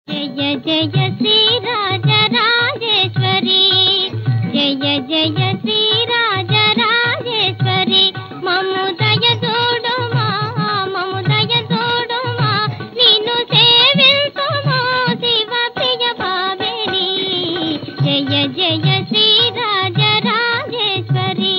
जय जय श्री राजराजेश्वरी, जय जय श्री राजराजेश्वरी, ममु दय जोडुमा, ममु दय जोडुमा, निन्नु सेविंतुमु शिव प्रिय भाविनी, जय जय श्री राजराजेश्वरी।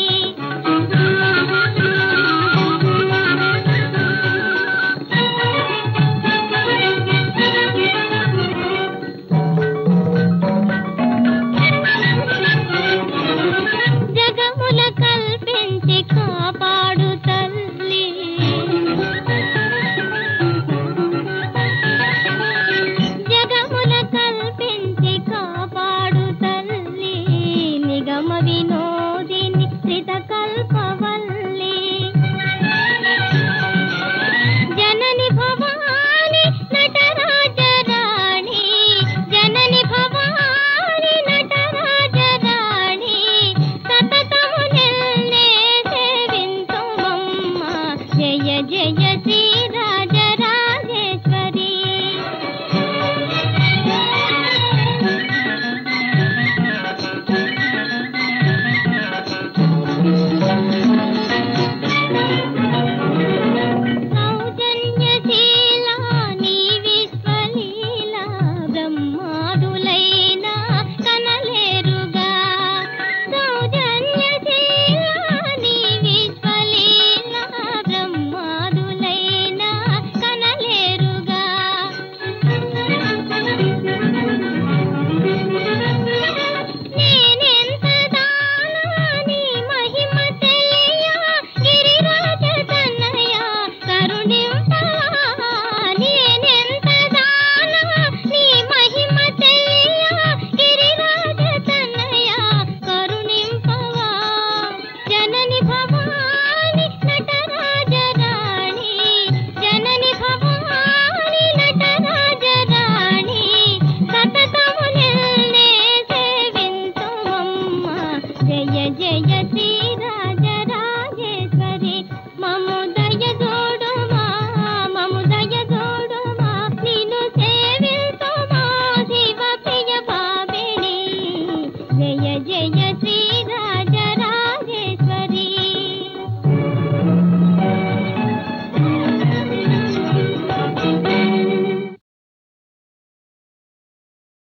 विनोदिनी श्रितकल्पवल्ली, जननी भवानी नटराजराणी, जननी भवानी नटराजराणी, सततमु निन्ने सेविंतुमम्मा, जय जय श्री राजराजेश्वरी। जय जय श्री राजराजेश्वरी, ममु दय जोडुमा, ममु दय जोडुमा, निन्नु सेविंतुमु शिव प्रिय भाविनी, जय जय श्री